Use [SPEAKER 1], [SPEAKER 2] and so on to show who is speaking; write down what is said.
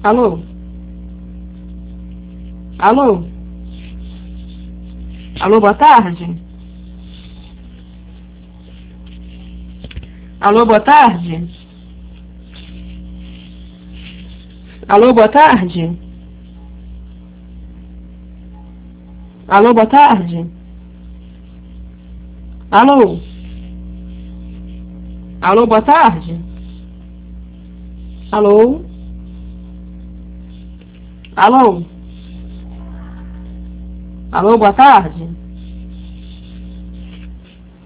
[SPEAKER 1] Alô? Alô? Alô, boa tarde? Alô, boa tarde? Alô, boa tarde? Alô, boa tarde? Alô? Alô, boa tarde? Alô? Alô? Alô, boa tarde?